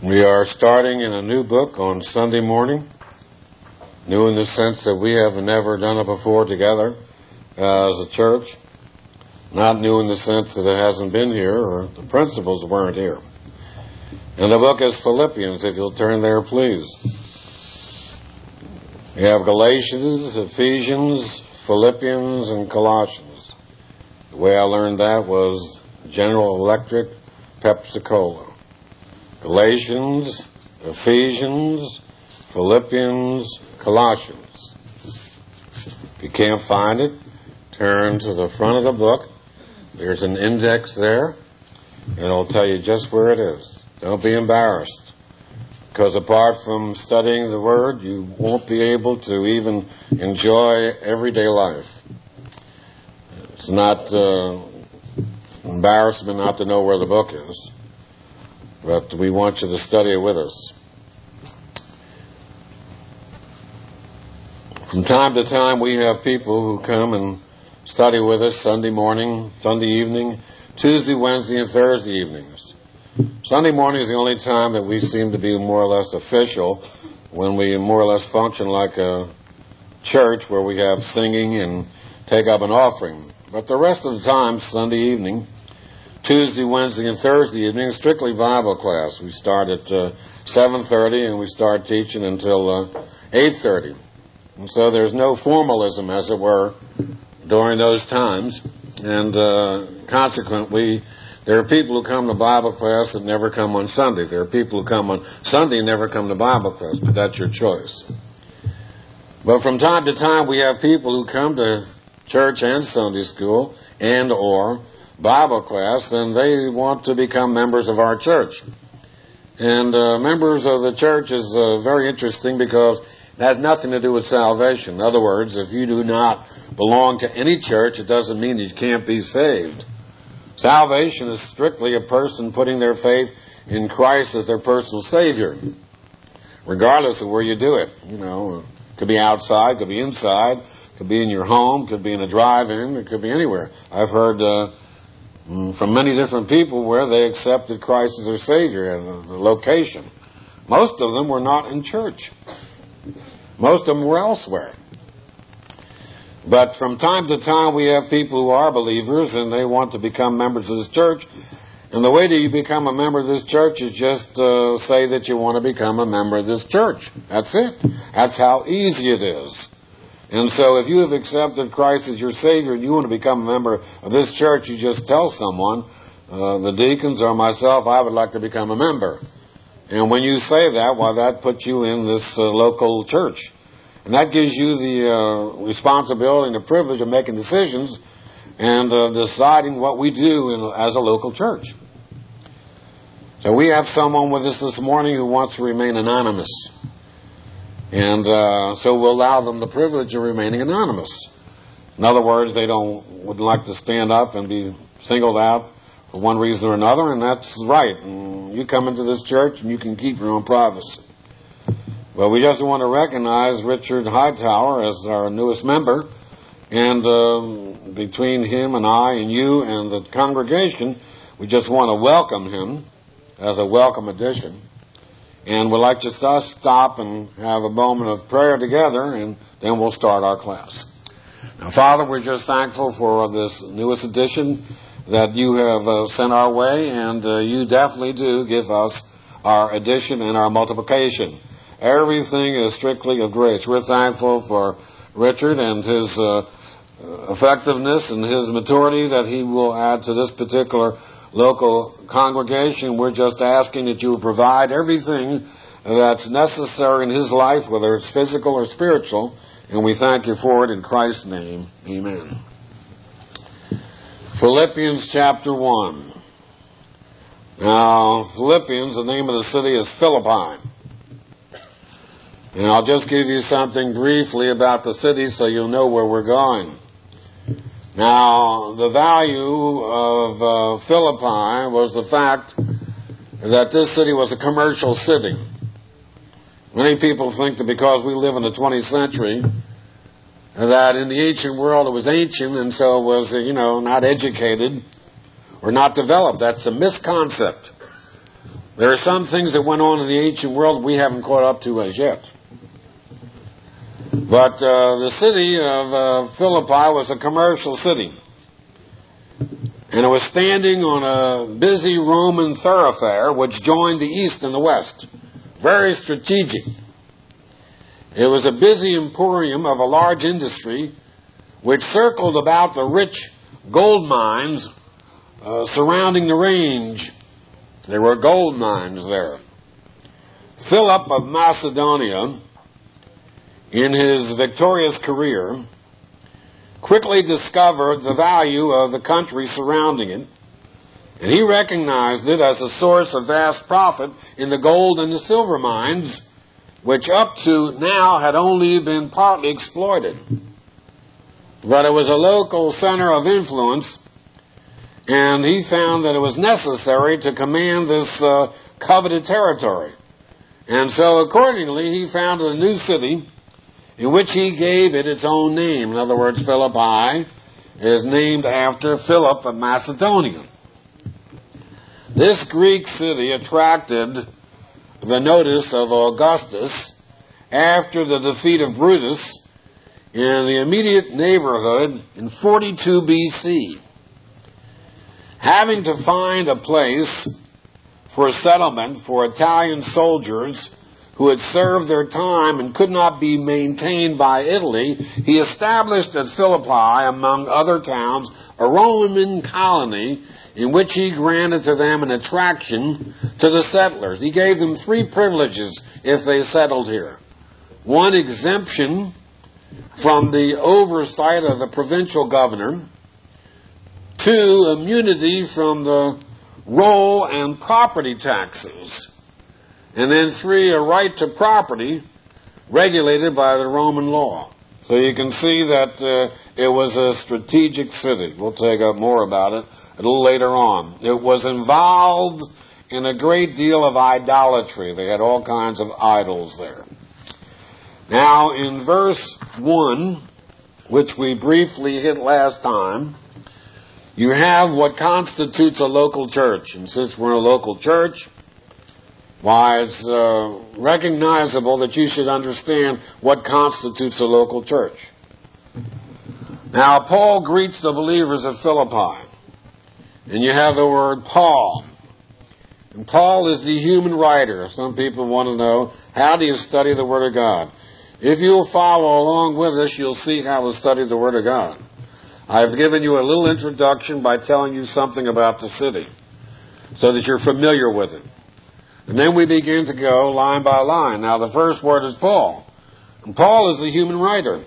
We are starting in a new book on Sunday morning, new in the sense that we have never done it before together as a church, not new in the sense that it hasn't been here or the principles weren't here. And the book is Philippians, if you'll turn there, please. We have Galatians, Ephesians, Philippians, and Colossians. The way I learned that was General Electric, Pepsi-Cola. Galatians, Ephesians, Philippians, Colossians. If you can't find it, turn to the front of the book. There's an index there, and it'll tell you just where it is. Don't be embarrassed, because apart from studying the Word, you won't be able to even enjoy everyday life. It's not embarrassment not to know where the book is, but we want you to study it with us. From time to time, we have people who come and study with us Sunday morning, Sunday evening, Tuesday, Wednesday, and Thursday evenings. Sunday morning is the only time that we seem to be more or less official, when we more or less function like a church where we have singing and take up an offering. But the rest of the time, Sunday evening, Tuesday, Wednesday, and Thursday evening, strictly Bible class. We start at 7:30 and we start teaching until 8:30. And so there's no formalism, as it were, during those times. And consequently, there are people who come to Bible class that never come on Sunday. There are people who come on Sunday and never come to Bible class, but that's your choice. But from time to time, we have people who come to church and Sunday school and or Bible class, and they want to become members of our church. And members of the church is very interesting because it has nothing to do with salvation. In other words, if you do not belong to any church, it doesn't mean you can't be saved. Salvation is strictly a person putting their faith in Christ as their personal Savior, regardless of where you do it. You know, it could be outside, could be inside, could be in your home, could be in a drive-in, it could be anywhere. I've heard from many different people where they accepted Christ as their Savior and the location. Most of them were not in church. Most of them were elsewhere. But from time to time we have people who are believers and they want to become members of this church. And the way that you become a member of this church is just say that you want to become a member of this church. That's it. That's how easy it is. And so if you have accepted Christ as your Savior and you want to become a member of this church, you just tell someone, the deacons or myself, I would like to become a member. And when you say that, well, that puts you in this local church. And that gives you the responsibility and the privilege of making decisions and deciding what we do as a local church. So we have someone with us this morning who wants to remain anonymous. And so we'll allow them the privilege of remaining anonymous. In other words, they wouldn't like to stand up and be singled out for one reason or another, and that's right. And you come into this church and you can keep your own privacy. Well, we just want to recognize Richard Hightower as our newest member, and between him and I and you and the congregation, we just want to welcome him as a welcome addition. And we'd like to stop and have a moment of prayer together, and then we'll start our class. Now, Father, we're just thankful for this newest addition that you have sent our way, and you definitely do give us our addition and our multiplication. Everything is strictly of grace. We're thankful for Richard and his effectiveness and his maturity that he will add to this particular local congregation. We're just asking that you will provide everything that's necessary in his life, whether it's physical or spiritual, and we thank you for it in Christ's name. Amen. Philippians chapter 1. Now, Philippians, the name of the city is Philippi. And I'll just give you something briefly about the city so you'll know where we're going. Now, the value of Philippi was the fact that this city was a commercial city. Many people think that because we live in the 20th century, that in the ancient world it was ancient and so it was, not educated or not developed. That's a misconcept. There are some things that went on in the ancient world we haven't caught up to as yet. But the city of Philippi was a commercial city. And it was standing on a busy Roman thoroughfare which joined the east and the west. Very strategic. It was a busy emporium of a large industry which circled about the rich gold mines surrounding the range. There were gold mines there. Philip of Macedonia, in his victorious career, quickly discovered the value of the country surrounding it, and he recognized it as a source of vast profit in the gold and the silver mines, which up to now had only been partly exploited. But it was a local center of influence, and he found that it was necessary to command this coveted territory. And so accordingly, he founded a new city in which he gave it its own name. In other words, Philippi is named after Philip of Macedonia. This Greek city attracted the notice of Augustus after the defeat of Brutus in the immediate neighborhood in 42 BC. Having to find a place for settlement for Italian soldiers who had served their time and could not be maintained by Italy, he established at Philippi, among other towns, a Roman colony in which he granted to them an attraction to the settlers. He gave them 3 privileges if they settled here. 1, exemption from the oversight of the provincial governor. 2, immunity from the roll and property taxes. And then 3, a right to property regulated by the Roman law. So you can see that it was a strategic city. We'll take up more about it a little later on. It was involved in a great deal of idolatry. They had all kinds of idols there. Now, in verse 1, which we briefly hit last time, you have what constitutes a local church. And since we're a local church, why, it's recognizable that you should understand what constitutes a local church. Now, Paul greets the believers of Philippi. And you have the word Paul. And Paul is the human writer. Some people want to know, how do you study the Word of God? If you'll follow along with us, you'll see how to study the Word of God. I've given you a little introduction by telling you something about the city, so that you're familiar with it. And then we begin to go line by line. Now, the first word is Paul. And Paul is the human writer.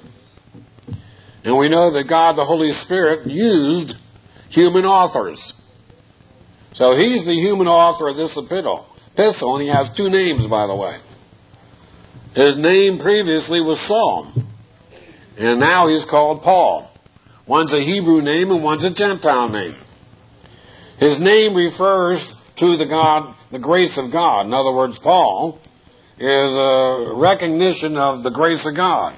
And we know that God, the Holy Spirit, used human authors. So he's the human author of this epistle, and he has 2 names, by the way. His name previously was Saul, and now he's called Paul. One's a Hebrew name and one's a Gentile name. His name refers to the grace of God. In other words, Paul is a recognition of the grace of God.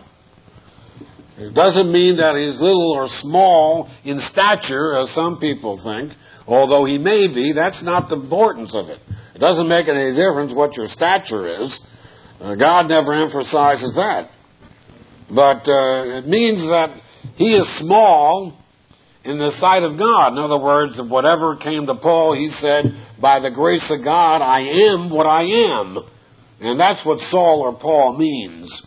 It doesn't mean that he's little or small in stature, as some people think, although he may be. That's not the importance of it. It doesn't make any difference what your stature is. God never emphasizes that. But it means that he is small in the sight of God. In other words, whatever came to Paul, he said, by the grace of God, I am what I am. And that's what Saul or Paul means.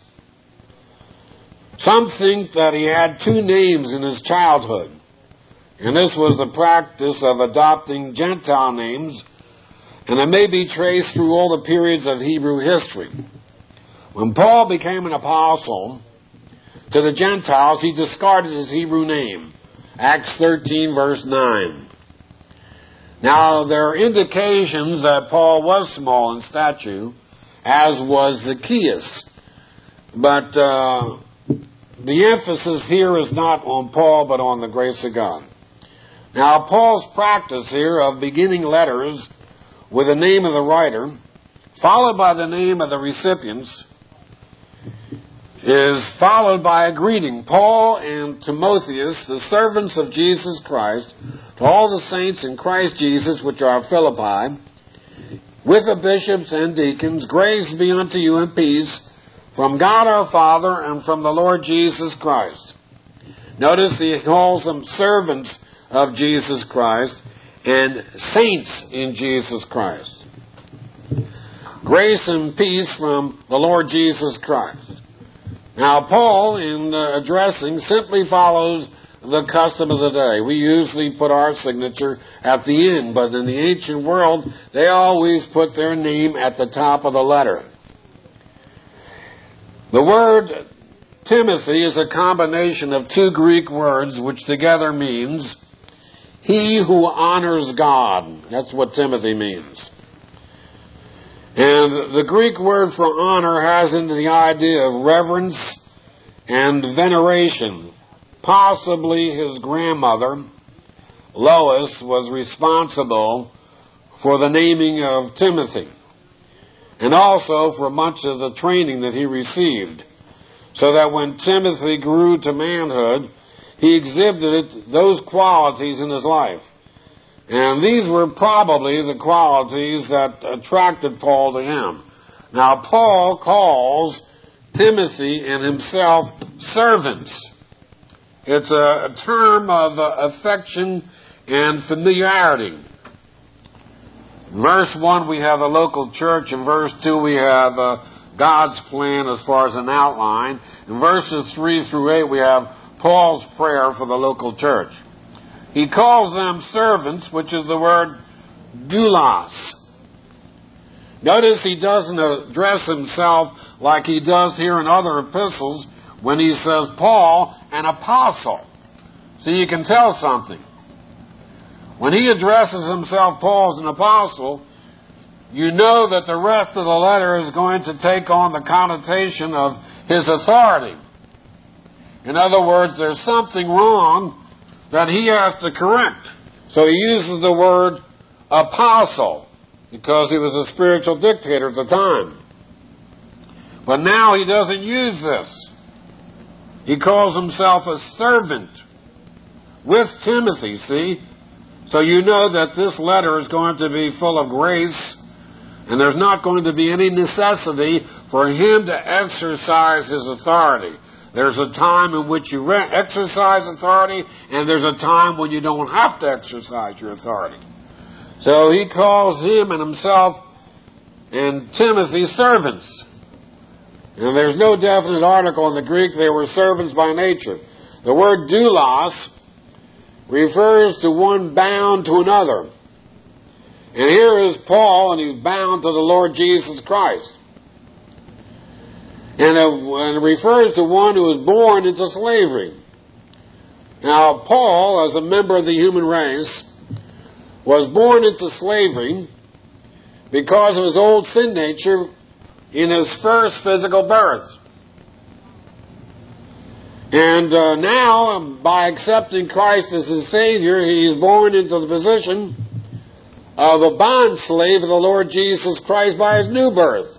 Some think that he had 2 names in his childhood. And this was the practice of adopting Gentile names. And it may be traced through all the periods of Hebrew history. When Paul became an apostle to the Gentiles, he discarded his Hebrew name. Acts 13, verse 9. Now, there are indications that Paul was small in stature, as was Zacchaeus. But the emphasis here is not on Paul, but on the grace of God. Now, Paul's practice here of beginning letters with the name of the writer, followed by the name of the recipients, is followed by a greeting. Paul and Timotheus, the servants of Jesus Christ, to all the saints in Christ Jesus which are at Philippi, with the bishops and deacons, grace be unto you and peace from God our Father and from the Lord Jesus Christ. Notice he calls them servants of Jesus Christ and saints in Jesus Christ. Grace and peace from the Lord Jesus Christ. Now, Paul, in addressing, simply follows the custom of the day. We usually put our signature at the end, but in the ancient world, they always put their name at the top of the letter. The word Timothy is a combination of two Greek words, which together means he who honors God. That's what Timothy means. And the Greek word for honor has into the idea of reverence and veneration. Possibly his grandmother, Lois, was responsible for the naming of Timothy, and also for much of the training that he received, so that when Timothy grew to manhood, he exhibited those qualities in his life. And these were probably the qualities that attracted Paul to him. Now, Paul calls Timothy and himself servants. It's a term of affection and familiarity. In verse 1, we have the local church. In verse 2, we have God's plan as far as an outline. In verses 3 through 8, we have Paul's prayer for the local church. He calls them servants, which is the word doulos. Notice he doesn't address himself like he does here in other epistles when he says, Paul, an apostle. So you can tell something. When he addresses himself, Paul, as an apostle, you know that the rest of the letter is going to take on the connotation of his authority. In other words, there's something wrong that he has to correct. So he uses the word apostle because he was a spiritual dictator at the time. But now he doesn't use this. He calls himself a servant with Timothy, see? So you know that this letter is going to be full of grace, and there's not going to be any necessity for him to exercise his authority. There's a time in which you exercise authority, and there's a time when you don't have to exercise your authority. So he calls him and himself and Timothy servants. And there's no definite article in the Greek. They were servants by nature. The word doulos refers to one bound to another. And here is Paul, and he's bound to the Lord Jesus Christ. And it refers to one who was born into slavery. Now, Paul, as a member of the human race, was born into slavery because of his old sin nature in his first physical birth. And now, by accepting Christ as his Savior, he is born into the position of a bond slave of the Lord Jesus Christ by his new birth.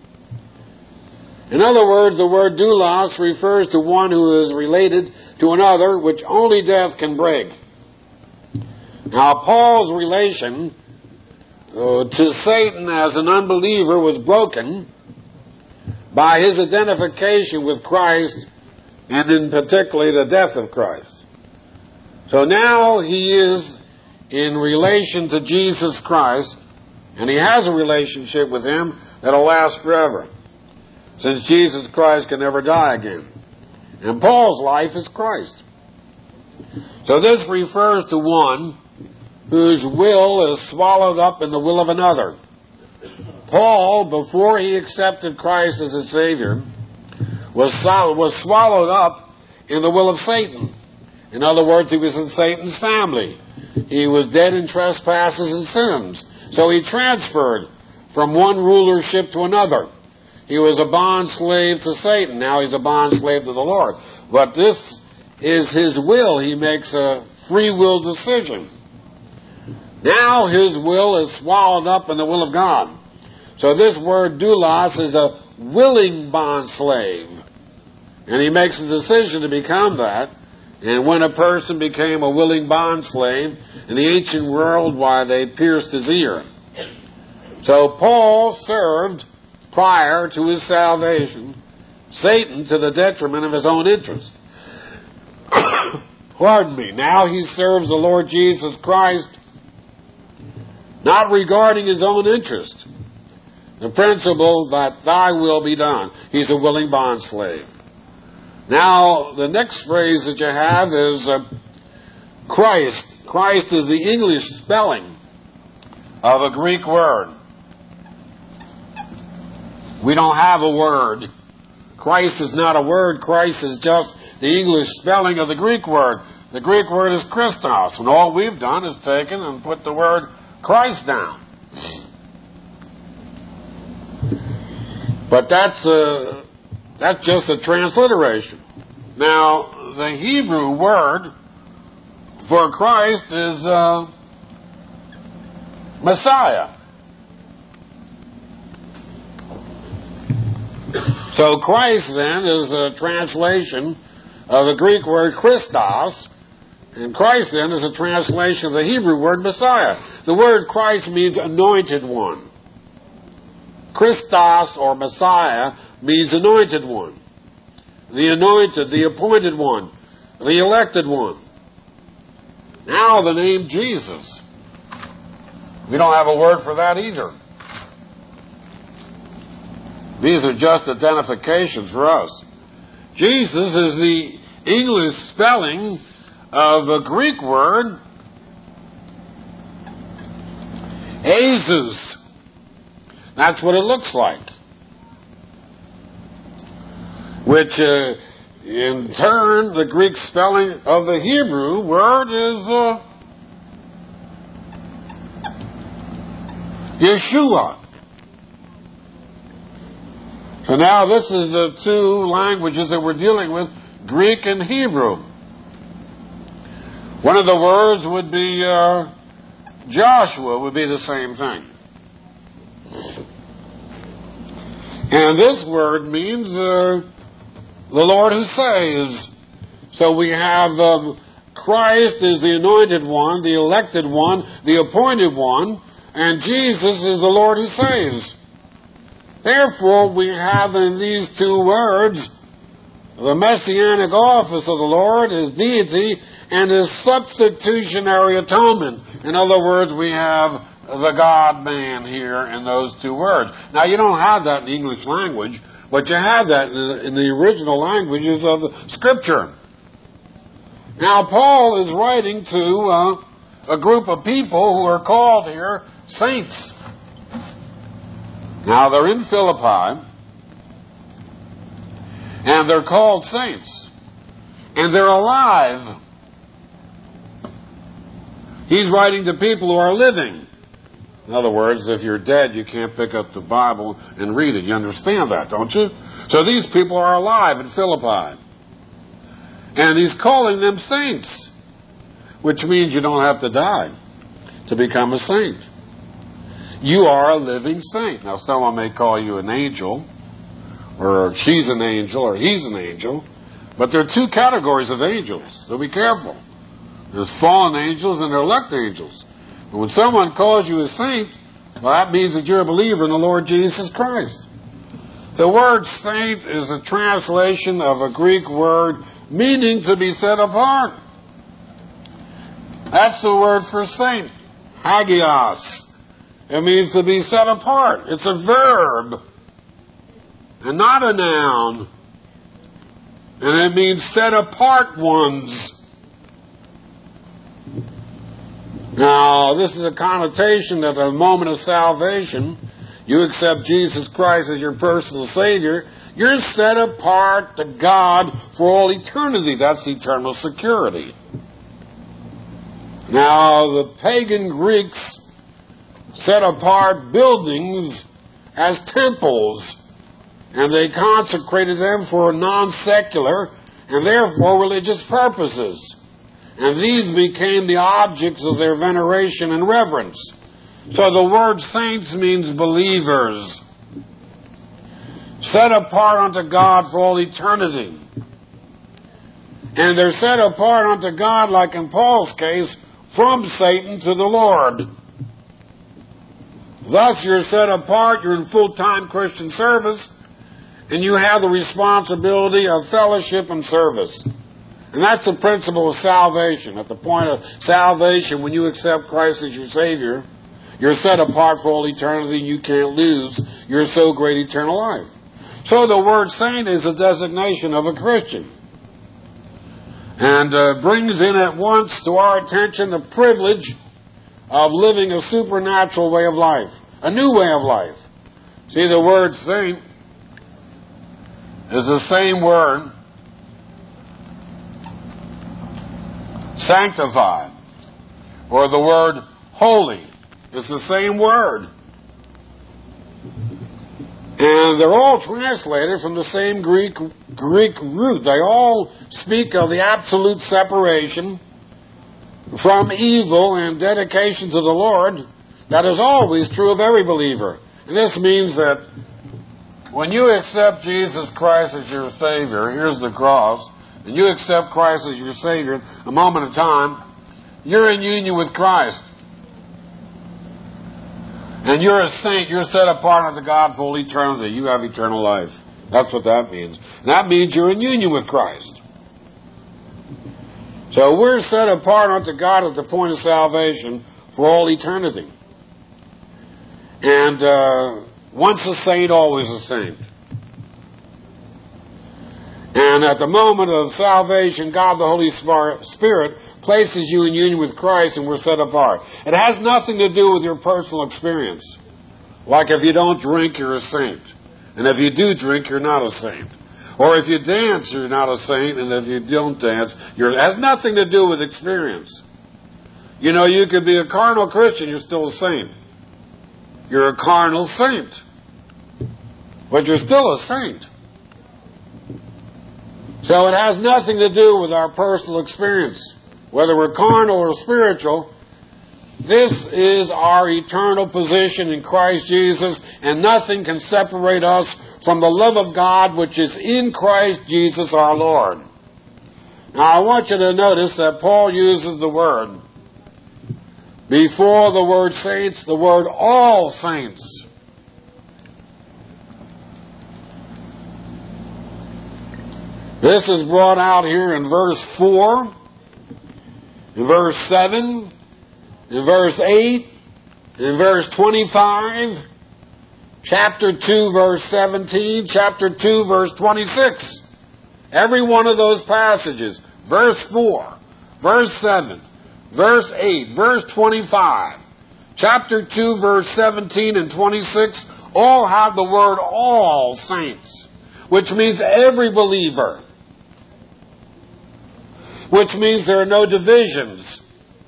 In other words, the word doulos refers to one who is related to another, which only death can break. Now, Paul's relation to Satan as an unbeliever was broken by his identification with Christ, and in particularly the death of Christ. So now he is in relation to Jesus Christ, and he has a relationship with him that'll last forever, since Jesus Christ can never die again. And Paul's life is Christ. So this refers to one whose will is swallowed up in the will of another. Paul, before he accepted Christ as his Savior, was swallowed up in the will of Satan. In other words, he was in Satan's family. He was dead in trespasses and sins. So he transferred from one rulership to another. He was a bond slave to Satan. Now he's a bond slave to the Lord. But this is his will. He makes a free will decision. Now his will is swallowed up in the will of God. So this word doulos is a willing bond slave. And he makes a decision to become that. And when a person became a willing bond slave, in the ancient world, why, they pierced his ear. So Paul served, prior to his salvation, Satan to the detriment of his own interest. Pardon me. Now he serves the Lord Jesus Christ, not regarding his own interest. The principle that thy will be done. He's a willing bondslave. Now, the next phrase that you have is Christ. Christ is the English spelling of a Greek word. We don't have a word. Christ is not a word. Christ is just the English spelling of the Greek word. The Greek word is Christos, and all we've done is taken and put the word Christ down. But that's just a transliteration. Now, the Hebrew word for Christ is Messiah. So Christ, then, is a translation of the Greek word Christos, and Christ, then, is a translation of the Hebrew word Messiah. The word Christ means anointed one. Christos, or Messiah, means anointed one. The anointed, the appointed one, the elected one. Now the name Jesus. We don't have a word for that either. These are just identifications for us. Jesus is the English spelling of a Greek word, Jesus. That's what it looks like. Which, in turn, the Greek spelling of the Hebrew word is Yeshua. So now this is the two languages that we're dealing with, Greek and Hebrew. One of the words would be Joshua, would be the same thing. And this word means the Lord who saves. So we have Christ is the anointed one, the elected one, the appointed one, and Jesus is the Lord who saves. Therefore, we have in these two words the messianic office of the Lord, his deity, and his substitutionary atonement. In other words, we have the God-man here in those two words. Now, you don't have that in the English language, but you have that in the original languages of the Scripture. Now, Paul is writing to a group of people who are called here saints. Now, they're in Philippi, and they're called saints, and they're alive. He's writing to people who are living. In other words, if you're dead, you can't pick up the Bible and read it. You understand that, don't you? So these people are alive in Philippi. And he's calling them saints, which means you don't have to die to become a saint. You are a living saint. Now, someone may call you an angel, or she's an angel, or he's an angel, but there are two categories of angels, so be careful. There's fallen angels and there are elect angels. But when someone calls you a saint, well, that means that you're a believer in the Lord Jesus Christ. The word saint is a translation of a Greek word meaning to be set apart. That's the word for saint, hagios. It means to be set apart. It's a verb and not a noun. And it means set apart ones. Now, this is a connotation that at the moment of salvation, you accept Jesus Christ as your personal Savior, you're set apart to God for all eternity. That's eternal security. Now, the pagan Greeks set apart buildings as temples, and they consecrated them for non-secular and therefore religious purposes. And these became the objects of their veneration and reverence. So the word saints means believers, set apart unto God for all eternity. And they're set apart unto God, like in Paul's case, from Satan to the Lord. Thus, you're set apart, you're in full-time Christian service, and you have the responsibility of fellowship and service. And that's the principle of salvation. At the point of salvation, when you accept Christ as your Savior, you're set apart for all eternity, and you can't lose your so great eternal life. So the word saint is a designation of a Christian. And brings in at once to our attention the privilege of living a supernatural way of life, a new way of life. See, the word saint is the same word, sanctified, or the word holy. It's the same word. And they're all translated from the same Greek root. They all speak of the absolute separation from evil and dedication to the Lord. That is always true of every believer. And this means that when you accept Jesus Christ as your Savior, here's the cross, and you accept Christ as your Savior, a moment of time, you're in union with Christ. And you're a saint. You're set apart unto God for all eternity. You have eternal life. That's what that means. And that means you're in union with Christ. So we're set apart unto God at the point of salvation for all eternity. And once a saint, always a saint. And at the moment of salvation, God the Holy Spirit places you in union with Christ, and we're set apart. It has nothing to do with your personal experience. Like if you don't drink, you're a saint. And if you do drink, you're not a saint. Or if you dance, you're not a saint. And if you don't dance, it has nothing to do with experience. You know, you could be a carnal Christian, you're still a saint. You're a carnal saint. But you're still a saint. So it has nothing to do with our personal experience. Whether we're carnal or spiritual, this is our eternal position in Christ Jesus, and nothing can separate us from the love of God which is in Christ Jesus our Lord. Now I want you to notice that Paul uses the word, before the word saints, the word all saints. This is brought out here in verse 4, in verse 7, in verse 8, in verse 25, chapter 2, verse 17, chapter 2, verse 26. Every one of those passages, verse 4, verse 7, verse 8, verse 25, chapter 2, verse 17 and 26, all have the word all saints, which means every believer. Which means there are no divisions.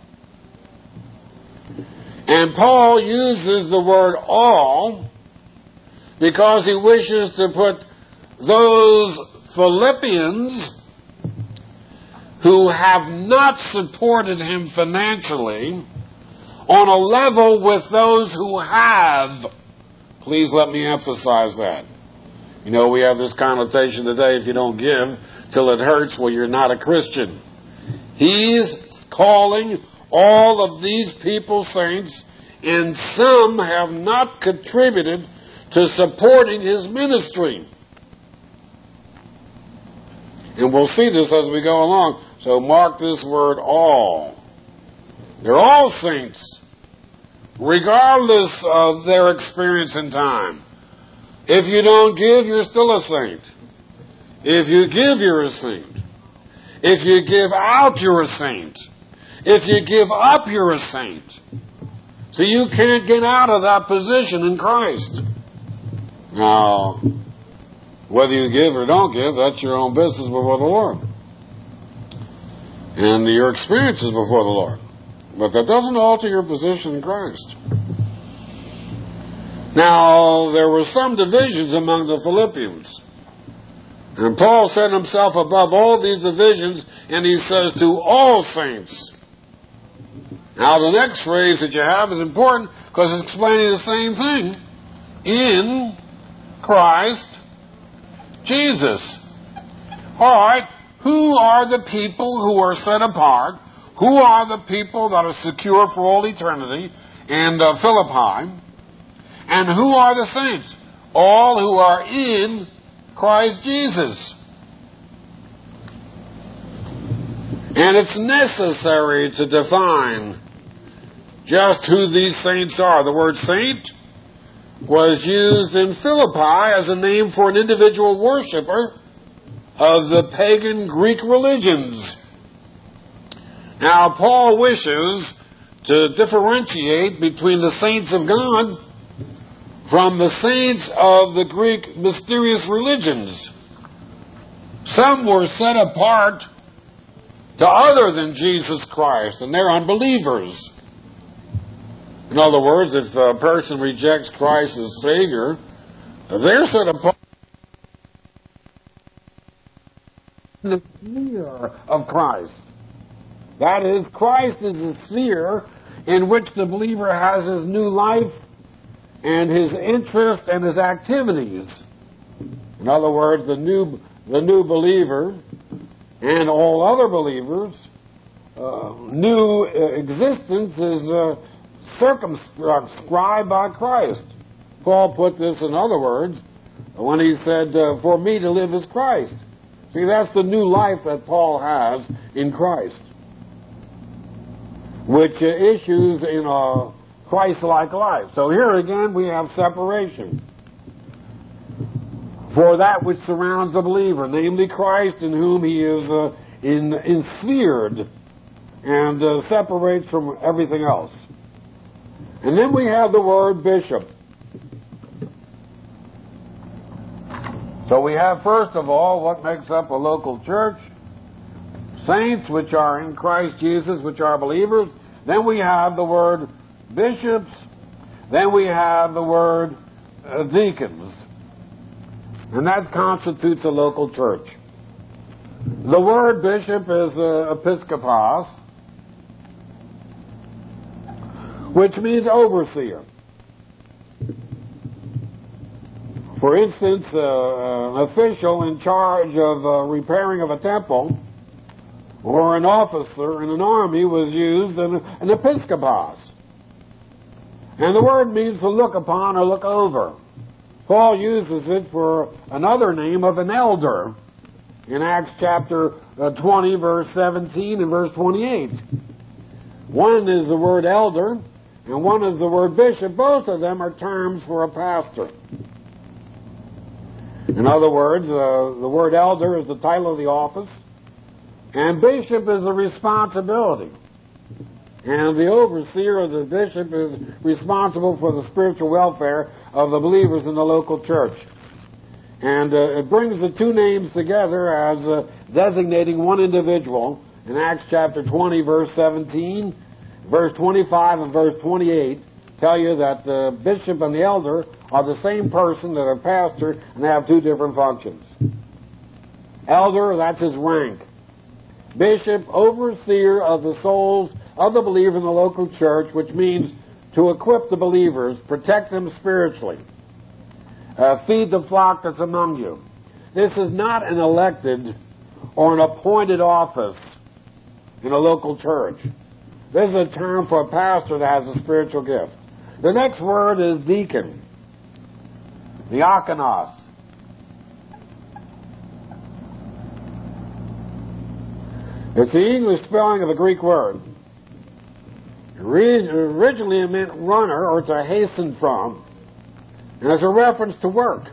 And Paul uses the word all because he wishes to put those Philippians who have not supported him financially on a level with those who have. Please let me emphasize that. You know, we have this connotation today, if you don't give till it hurts, well, you're not a Christian. He's calling all of these people saints, and some have not contributed to supporting his ministry. And we'll see this as we go along. So mark this word all. They're all saints, regardless of their experience in time. If you don't give, you're still a saint. If you give, you're a saint. If you give out, you're a saint. If you give up, you're a saint. So you can't get out of that position in Christ. Now, whether you give or don't give, that's your own business before the Lord. And your experiences before the Lord. But that doesn't alter your position in Christ. Now, there were some divisions among the Philippians. And Paul set himself above all these divisions, and he says to all saints. Now the next phrase that you have is important because it's explaining the same thing. In Christ Jesus. Alright, who are the people who are set apart? Who are the people that are secure for all eternity in Philippi? And who are the saints? All who are in Christ Jesus. And it's necessary to define just who these saints are. The word saint was used in Philippi as a name for an individual worshiper of the pagan Greek religions. Now, Paul wishes to differentiate between the saints of God from the saints of the Greek mysterious religions. Some were set apart to other than Jesus Christ, and they're unbelievers. In other words, if a person rejects Christ as Savior, they're set apart in the sphere of Christ. That is, Christ is the sphere in which the believer has his new life and his interests and his activities. In other words, the new believer and all other believers' new existence is circumscribed by Christ. Paul put this in other words when he said, for me to live is Christ. See, that's the new life that Paul has in Christ, which issues in a Christ-like life. So here again we have separation for that which surrounds the believer, namely Christ, in whom he is ensphered and separates from everything else. And then we have the word bishop. So we have, first of all, what makes up a local church: saints, which are in Christ Jesus, which are believers. Then we have the word bishops. Then we have the word deacons. And that constitutes a local church. The word bishop is episkopos, which means overseer. For instance, an official in charge of repairing of a temple or an officer in an army was used an episkopos. And the word means to look upon or look over. Paul uses it for another name of an elder in Acts chapter 20, verse 17 and verse 28. One is the word elder, and one is the word bishop. Both of them are terms for a pastor. In other words, the word elder is the title of the office, and bishop is the responsibility. And the overseer of the bishop is responsible for the spiritual welfare of the believers in the local church. And it brings the two names together as designating one individual. In Acts chapter 20, verse 17, verse 25, and verse 28 tell you that the bishop and the elder are the same person that are pastor, and they have two different functions. Elder, that's his rank. Bishop, overseer of the souls of the believer in the local church, which means to equip the believers, protect them spiritually, feed the flock that's among you. This is not an elected or an appointed office in a local church. This is a term for a pastor that has a spiritual gift. The next word is deacon, diakonos. It's the English spelling of a Greek word. Originally it meant runner, or to hasten from, and it's a reference to work,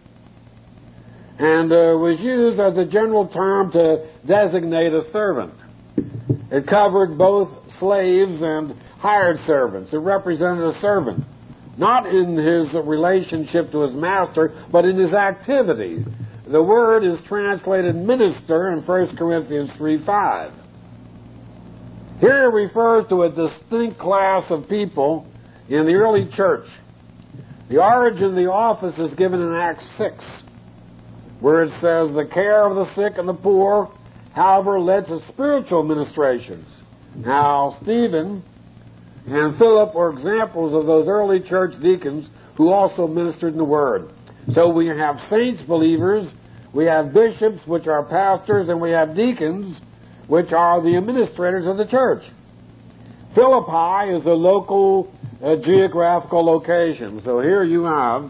and was used as a general term to designate a servant. It covered both slaves and hired servants. It represented a servant, not in his relationship to his master, but in his activity. The word is translated minister in 1 Corinthians 3:5. Here it refers to a distinct class of people in the early church. The origin of the office is given in Acts 6, where it says, the care of the sick and the poor, however, led to spiritual ministrations. Now, Stephen and Philip were examples of those early church deacons who also ministered in the Word. So we have saints, believers, we have bishops, which are pastors, and we have deacons, which are the administrators of the church. Philippi is a local a geographical location. So here you have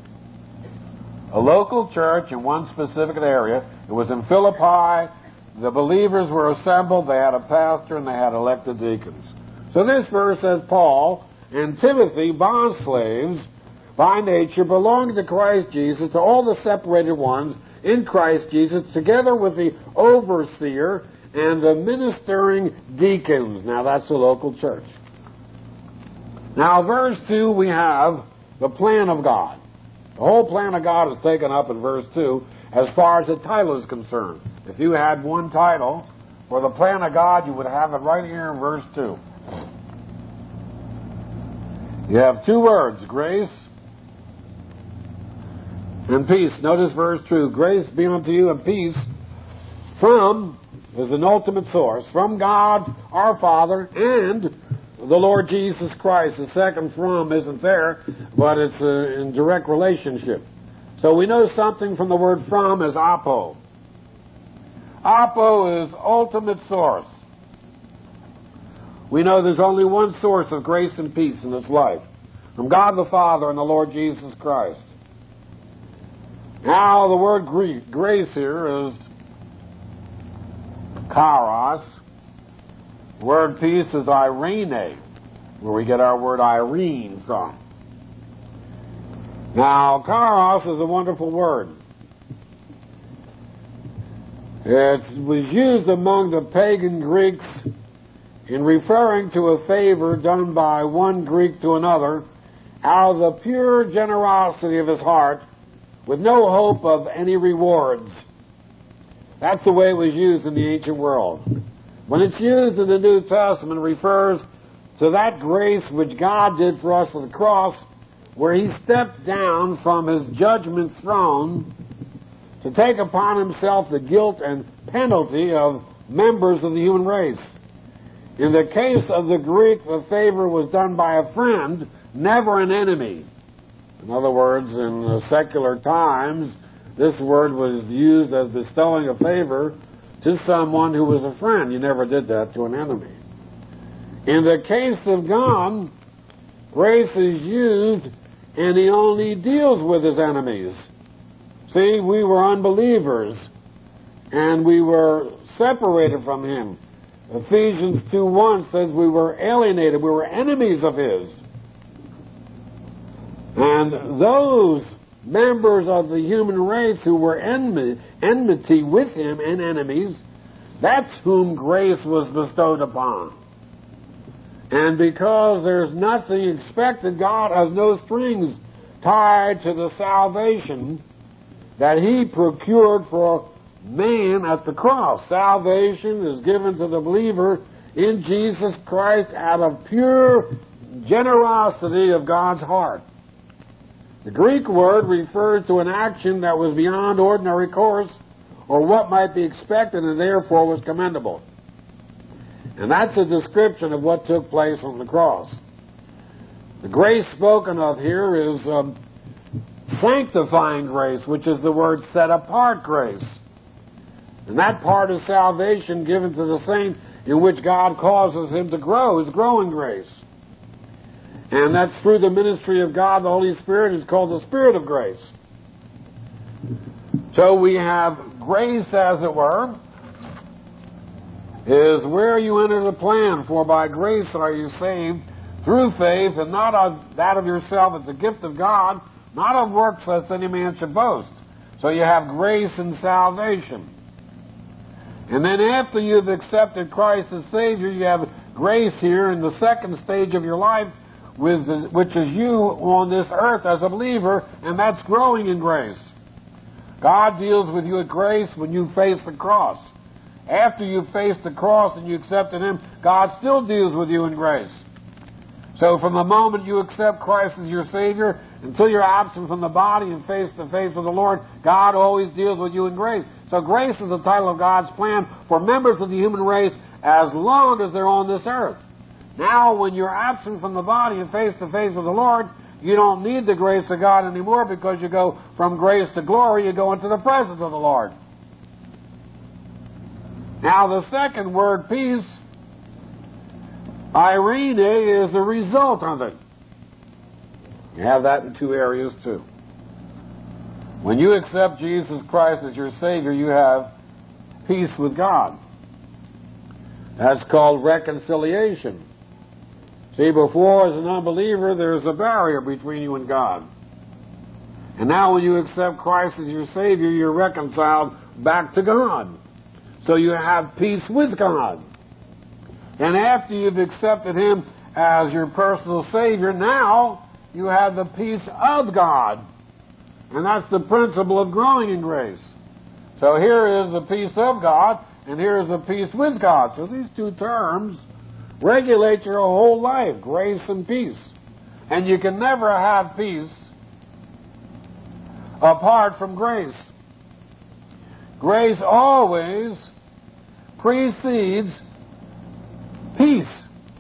a local church in one specific area. It was in Philippi. The believers were assembled. They had a pastor and they had elected deacons. So this verse says, Paul and Timothy, bondslaves by nature, belonging to Christ Jesus, to all the separated ones in Christ Jesus, together with the overseer and the ministering deacons. Now that's the local church. Now verse 2, we have the plan of God. The whole plan of God is taken up in verse 2 as far as the title is concerned. If you had one title for the plan of God, you would have it right here in verse 2. You have two words, grace and peace. Notice verse 2, grace be unto you and peace from is an ultimate source, from God our Father and the Lord Jesus Christ. The second from isn't there, but it's in direct relationship. So we know something from the word from as apo. Apo is ultimate source. We know there's only one source of grace and peace in this life, from God the Father and the Lord Jesus Christ. Now the word grace here is charos. The word peace is irene, where we get our word Irene from. Now, charos is a wonderful word. It was used among the pagan Greeks in referring to a favor done by one Greek to another out of the pure generosity of his heart with no hope of any rewards. That's the way it was used in the ancient world. When it's used in the New Testament, it refers to that grace which God did for us on the cross, where he stepped down from his judgment throne to take upon himself the guilt and penalty of members of the human race. In the case of the Greek, the favor was done by a friend, never an enemy. In other words, in secular times, this word was used as bestowing a favor to someone who was a friend. You never did that to an enemy. In the case of God, grace is used and he only deals with his enemies. See, we were unbelievers and we were separated from him. Ephesians 2:1 says we were alienated, we were enemies of his. And those members of the human race who were enmity with him and enemies, that's whom grace was bestowed upon. And because there's nothing expected, God has no strings tied to the salvation that he procured for man at the cross. Salvation is given to the believer in Jesus Christ out of pure generosity of God's heart. The Greek word refers to an action that was beyond ordinary course or what might be expected and therefore was commendable. And that's a description of what took place on the cross. The grace spoken of here is sanctifying grace, which is the word set apart grace. And that part of salvation given to the saint in which God causes him to grow is growing grace. And that's through the ministry of God, the Holy Spirit is called the Spirit of grace. So we have grace, as it were, is where you enter the plan. For by grace are you saved through faith, and not of that of yourself. It's a gift of God, not of works, lest any man should boast. So you have grace and salvation. And then after you've accepted Christ as Savior, you have grace here in the second stage of your life, which is you on this earth as a believer, and that's growing in grace. God deals with you at grace when you face the cross. After you've faced the cross and you accepted him, God still deals with you in grace. So from the moment you accept Christ as your Savior until you're absent from the body and face to face with the Lord, God always deals with you in grace. So grace is the title of God's plan for members of the human race as long as they're on this earth. Now, when you're absent from the body and face to face with the Lord, you don't need the grace of God anymore because you go from grace to glory, you go into the presence of the Lord. Now, the second word, peace, irene, is the result of it. You have that in two areas too. When you accept Jesus Christ as your Savior, you have peace with God. That's called reconciliation. See, before, as an unbeliever, there's a barrier between you and God. And now when you accept Christ as your Savior, you're reconciled back to God. So you have peace with God. And after you've accepted Him as your personal Savior, now you have the peace of God. And that's the principle of growing in grace. So here is the peace of God, and here is the peace with God. So these two terms regulate your whole life, grace and peace. And you can never have peace apart from grace. Grace always precedes peace.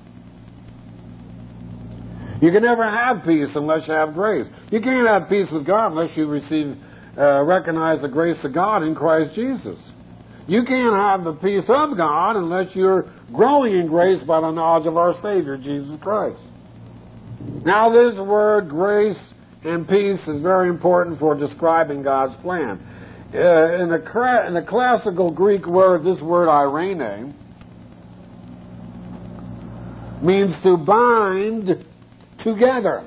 You can never have peace unless you have grace. You can't have peace with God unless you recognize the grace of God in Christ Jesus. You can't have the peace of God unless you're growing in grace by the knowledge of our Savior, Jesus Christ. Now, this word grace and peace is very important for describing God's plan. In the classical Greek word, this word eirene means to bind together.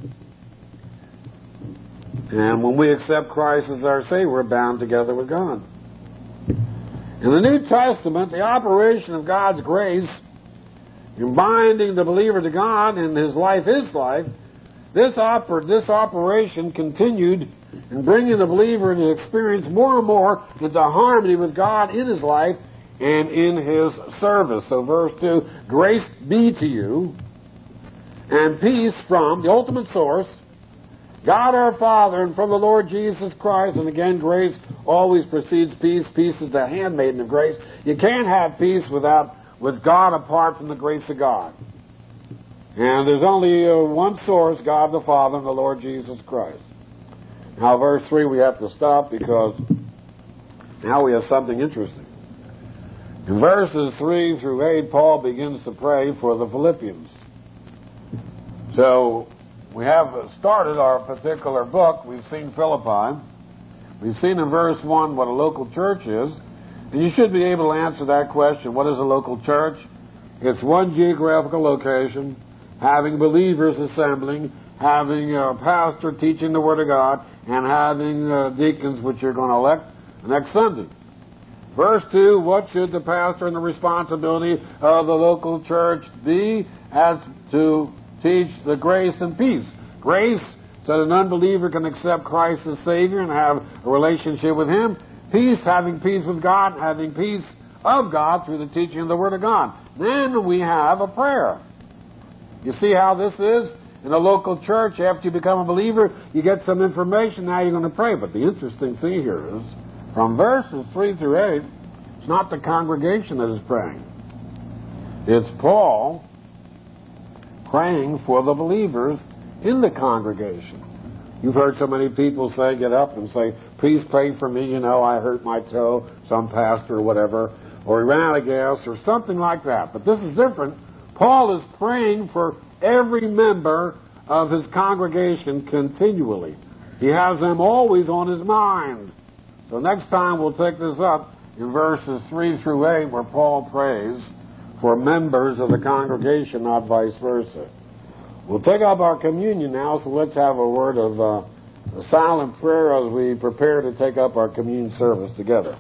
And when we accept Christ as our Savior, we're bound together with God. In the New Testament, the operation of God's grace in binding the believer to God and his life, this operation continued in bringing the believer into experience more and more into harmony with God in his life and in his service. So verse 2, grace be to you and peace from the ultimate source, God our Father, and from the Lord Jesus Christ. And again, grace always precedes peace. Peace is the handmaiden of grace. You can't have peace with God apart from the grace of God. And there's only one source, God the Father and the Lord Jesus Christ. Now, verse 3, we have to stop because now we have something interesting. In verses 3 through 8, Paul begins to pray for the Philippians. So, we have started our particular book. We've seen Philippi. We've seen in verse 1 what a local church is. And you should be able to answer that question. What is a local church? It's one geographical location, having believers assembling, having a pastor teaching the Word of God, and having deacons which you're going to elect next Sunday. Verse 2, what should the pastor and the responsibility of the local church be? As to teach the grace and peace. Grace, so that an unbeliever can accept Christ as Savior and have a relationship with Him. Peace, having peace with God, having peace of God through the teaching of the Word of God. Then we have a prayer. You see how this is? In a local church, after you become a believer, you get some information, now you're going to pray. But the interesting thing here is, from verses 3 through 8, it's not the congregation that is praying. It's Paul praying for the believers in the congregation. You've heard so many people get up and say, please pray for me, I hurt my toe, some pastor or whatever, or he ran out of gas or something like that. But this is different. Paul is praying for every member of his congregation continually. He has them always on his mind. So next time we'll take this up in verses 3 through 8 where Paul prays for members of the congregation, not vice versa. We'll take up our communion now, so let's have a word of a silent prayer as we prepare to take up our communion service together.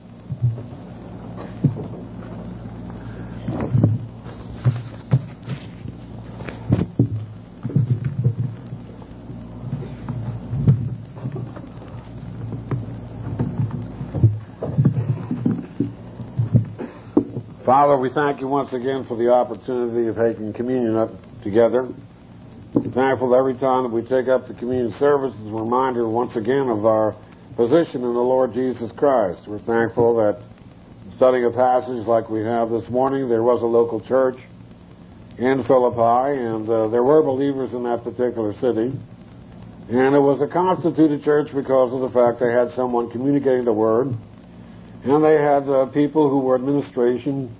Father, we thank you once again for the opportunity of taking communion up together. We're thankful that every time that we take up the communion service is a reminder once again of our position in the Lord Jesus Christ. We're thankful that studying a passage like we have this morning, there was a local church in Philippi, and there were believers in that particular city. And it was a constituted church because of the fact they had someone communicating the Word. And they had people who were administration,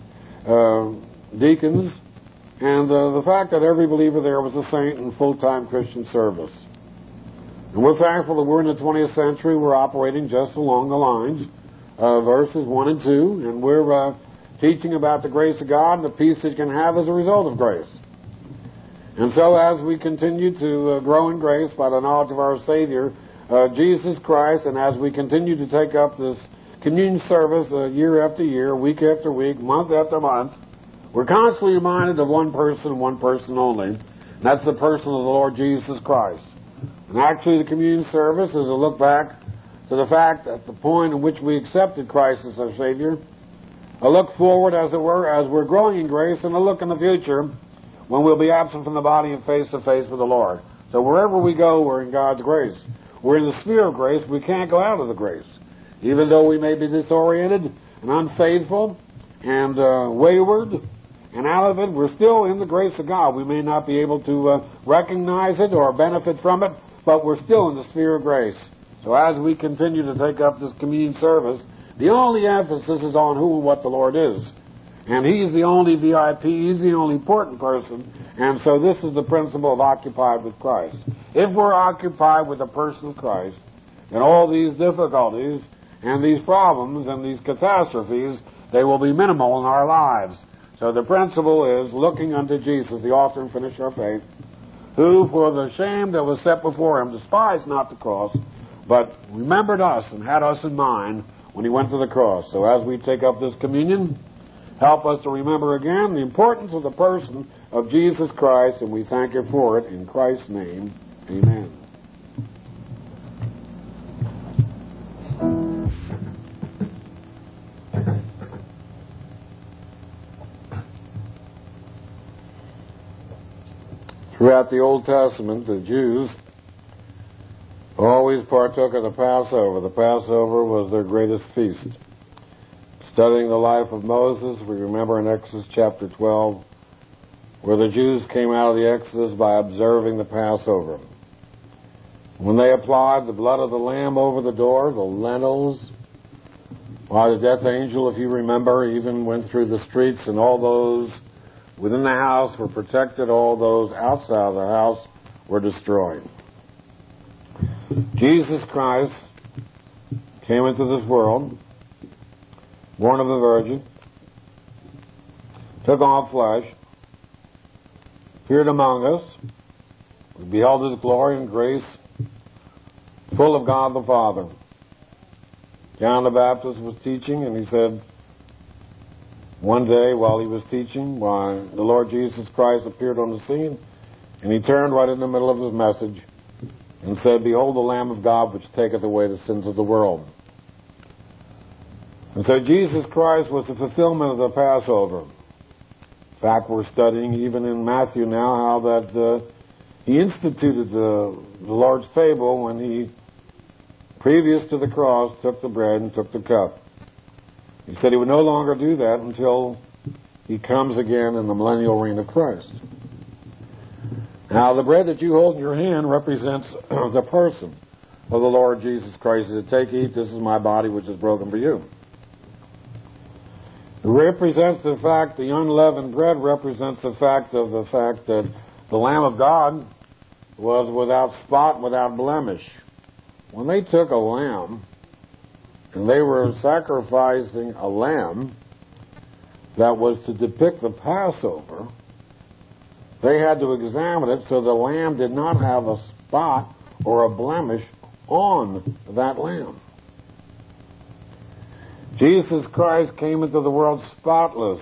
deacons, and the fact that every believer there was a saint in full-time Christian service. And we're thankful that we're in the 20th century. We're operating just along the lines of verses 1 and 2, and we're teaching about the grace of God and the peace that you can have as a result of grace. And so as we continue to grow in grace by the knowledge of our Savior, Jesus Christ, and as we continue to take up this communion service year after year, week after week, month after month, we're constantly reminded of one person only, and that's the person of the Lord Jesus Christ. And actually the communion service is a look back to the fact at the point in which we accepted Christ as our Savior, a look forward, as it were, as we're growing in grace, and a look in the future when we'll be absent from the body and face to face with the Lord. So wherever we go, we're in God's grace. We're in the sphere of grace. We can't go out of the grace. Even though we may be disoriented and unfaithful and wayward and out of it, we're still in the grace of God. We may not be able to recognize it or benefit from it, but we're still in the sphere of grace. So as we continue to take up this communion service, the only emphasis is on who and what the Lord is. And He's the only VIP, He's the only important person, and so this is the principle of occupied with Christ. If we're occupied with the person of Christ, then all these difficulties and these problems and these catastrophes, they will be minimal in our lives. So the principle is looking unto Jesus, the author and finisher of faith, who for the shame that was set before Him despised not the cross, but remembered us and had us in mind when He went to the cross. So as we take up this communion, help us to remember again the importance of the person of Jesus Christ, and we thank You for it. In Christ's name, amen. Throughout the Old Testament, the Jews always partook of the Passover. The Passover was their greatest feast. Studying the life of Moses, we remember in Exodus chapter 12, where the Jews came out of the Exodus by observing the Passover. When they applied the blood of the lamb over the door, the lintels, why the death angel, if you remember, even went through the streets, and all those within the house were protected, all those outside of the house were destroyed. Jesus Christ came into this world, born of a virgin, took on flesh, appeared among us, we beheld His glory and grace, full of God the Father. John the Baptist was teaching, and he said, one day while he was teaching, why the Lord Jesus Christ appeared on the scene, and He turned right in the middle of His message and said, behold the Lamb of God which taketh away the sins of the world. And so Jesus Christ was the fulfillment of the Passover. In fact, we're studying even in Matthew now how that He instituted the Lord's table when He, previous to the cross, took the bread and took the cup. He said He would no longer do that until He comes again in the millennial reign of Christ. Now, the bread that you hold in your hand represents the person of the Lord Jesus Christ. He said, take, eat, this is my body which is broken for you. It represents the fact, the unleavened bread represents the fact that the Lamb of God was without spot, without blemish. When they took a lamb and they were sacrificing a lamb that was to depict the Passover, they had to examine it so the lamb did not have a spot or a blemish on that lamb. Jesus Christ came into the world spotless,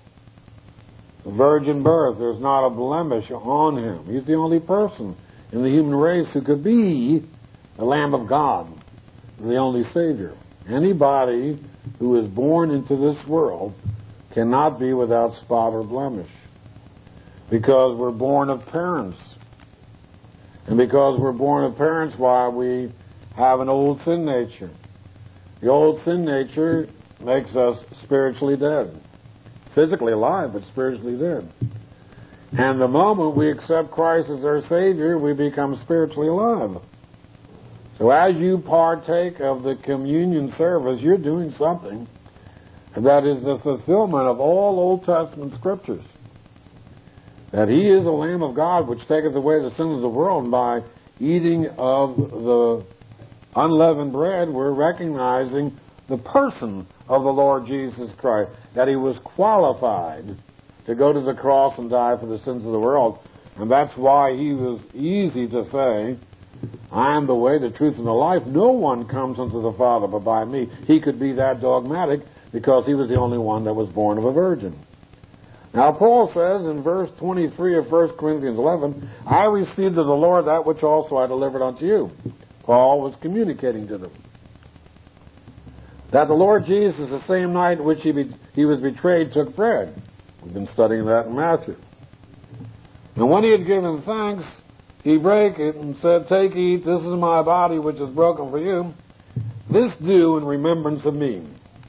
virgin birth. There's not a blemish on Him. He's the only person in the human race who could be the Lamb of God, the only Savior. Anybody who is born into this world cannot be without spot or blemish, because we're born of parents. And because we're born of parents, why we have an old sin nature. The old sin nature makes us spiritually dead. Physically alive, but spiritually dead. And the moment we accept Christ as our Savior, we become spiritually alive. So as you partake of the communion service, you're doing something that is the fulfillment of all Old Testament scriptures. That He is the Lamb of God which taketh away the sin of the world, and by eating of the unleavened bread, we're recognizing the person of the Lord Jesus Christ, that he was qualified to go to the cross and die for the sins of the world. And that's why he was easy to say, I am the way, the truth, and the life. No one comes unto the Father but by me. He could be that dogmatic because he was the only one that was born of a virgin. Now, Paul says in verse 23 of 1 Corinthians 11, I received of the Lord that which also I delivered unto you. Paul was communicating to them that the Lord Jesus, the same night in which he was betrayed, took bread. We've been studying that in Matthew. And when he had given thanks, he brake it and said, Take, eat, this is my body which is broken for you. This do in remembrance of me.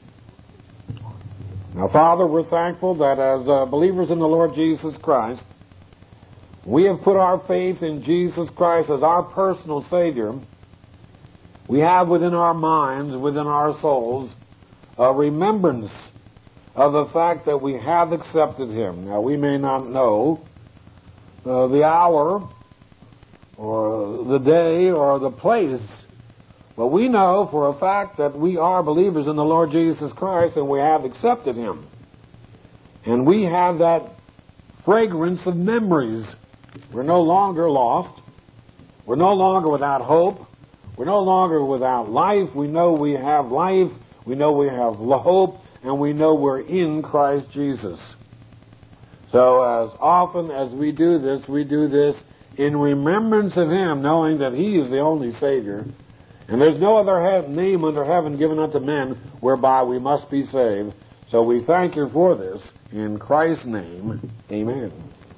Now, Father, we're thankful that as believers in the Lord Jesus Christ, we have put our faith in Jesus Christ as our personal Savior. We have within our minds, within our souls, a remembrance of the fact that we have accepted him. Now, we may not know the hour or the day or the place, but we know for a fact that we are believers in the Lord Jesus Christ and we have accepted him. And we have that fragrance of memories. We're no longer lost. We're no longer without hope. We're no longer without life. We know we have life. We know we have hope. And we know we're in Christ Jesus. So as often as we do this in remembrance of him, knowing that he is the only Savior. And there's no other name under heaven given unto men whereby we must be saved. So we thank you for this. In Christ's name, amen.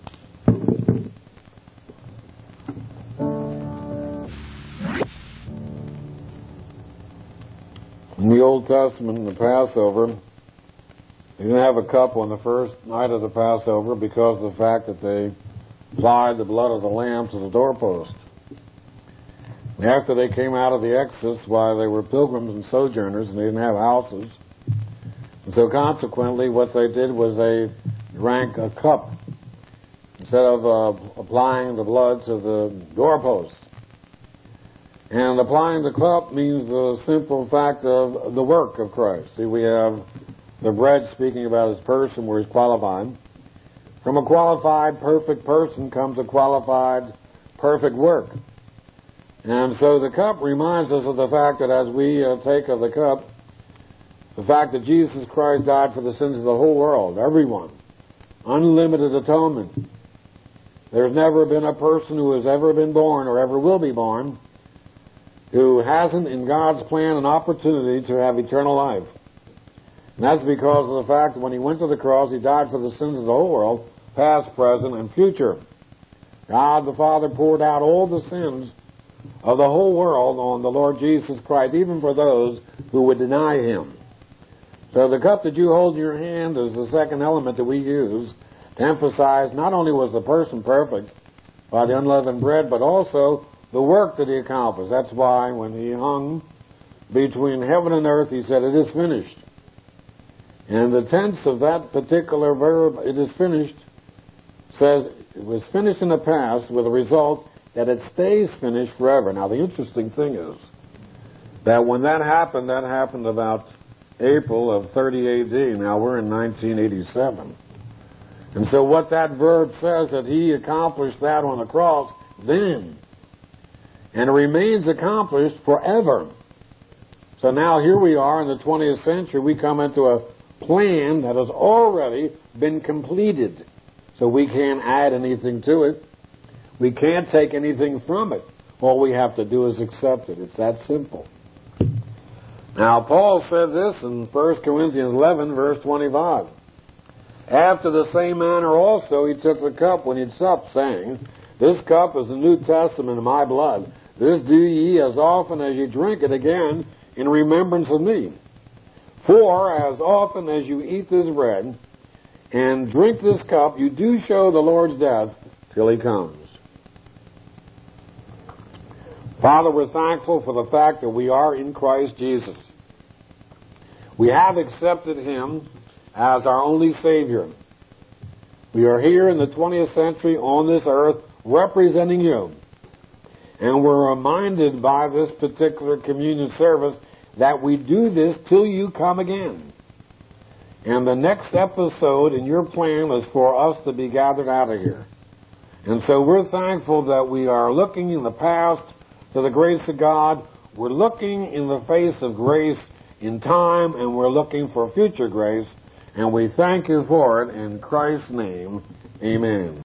In the Old Testament, in the Passover, they didn't have a cup on the first night of the Passover because of the fact that they applied the blood of the lamb to the doorpost. After they came out of the Exodus, while they were pilgrims and sojourners, and they didn't have houses, and so consequently what they did was they drank a cup instead of applying the blood to the doorpost. And applying the cup means the simple fact of the work of Christ. See, we have the bread speaking about his person where he's qualified. From a qualified, perfect person comes a qualified, perfect work. And so the cup reminds us of the fact that as we take of the cup, the fact that Jesus Christ died for the sins of the whole world, everyone. Unlimited atonement. There's never been a person who has ever been born or ever will be born who hasn't, in God's plan, an opportunity to have eternal life. And that's because of the fact that when he went to the cross, he died for the sins of the whole world, past, present, and future. God the Father poured out all the sins of the whole world on the Lord Jesus Christ, even for those who would deny him. So the cup that you hold in your hand is the second element that we use to emphasize not only was the person perfect by the unleavened bread, but also the work that he accomplished. That's why when he hung between heaven and earth, he said, it is finished. And the tense of that particular verb, it is finished, says it was finished in the past with the result that it stays finished forever. Now, the interesting thing is that when that happened about April of 30 A.D. Now, we're in 1987. And so what that verb says, that he accomplished that on the cross then. And it remains accomplished forever. So now here we are in the 20th century. We come into a plan that has already been completed. So we can't add anything to it. We can't take anything from it. All we have to do is accept it. It's that simple. Now, Paul said this in 1 Corinthians 11, verse 25. After the same manner also he took the cup when he had supped, saying, This cup is the New Testament of my blood. This do ye as often as you drink it again in remembrance of me. For as often as you eat this bread and drink this cup, you do show the Lord's death till he comes. Father, we're thankful for the fact that we are in Christ Jesus. We have accepted him as our only Savior. We are here in the 20th century on this earth representing you. And we're reminded by this particular communion service that we do this till you come again. And the next episode in your plan is for us to be gathered out of here. And so we're thankful that we are looking in the past to the grace of God. We're looking in the face of grace in time, and we're looking for future grace. And we thank you for it in Christ's name. Amen.